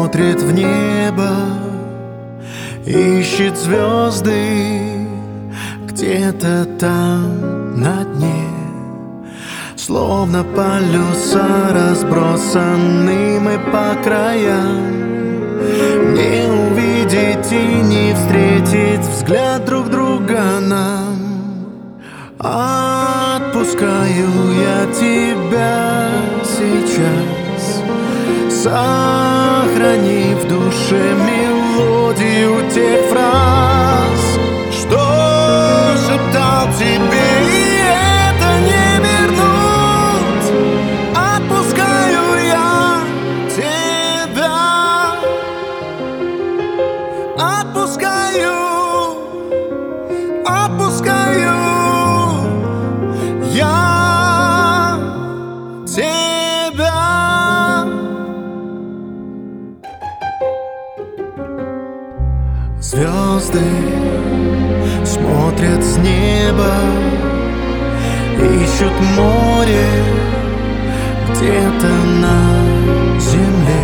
смотрит в небо, ищет звезды где-то там на дне. Словно полюса разбросаны мы по краям. Не увидеть и не встретить взгляд друг друга нам. Отпускаю я тебя сейчас, сохрани в душе мелодию тех фраз, что шептал тебе, и это не вернуть. Отпускаю я тебя, отпускаю я тебя. Звезды смотрят с неба, ищут море где-то на земле.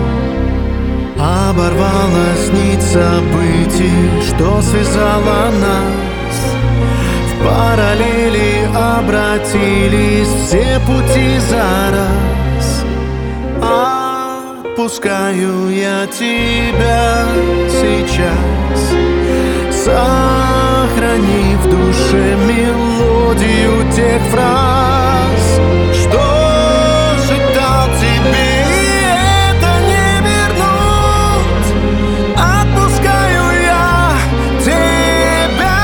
Оборвалась нить событий, что связала нас. В параллели обратились все пути за раз. Отпускаю я тебя сейчас, сохрани в душе мелодию тех фраз, что шептал тебе, и это не вернуть. Отпускаю я тебя.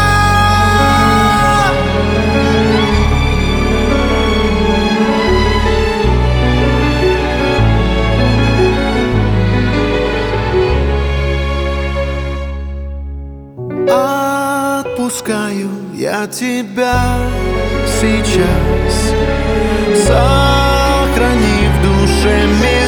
Отпускаю я тебя сейчас, сохрани в душе мир.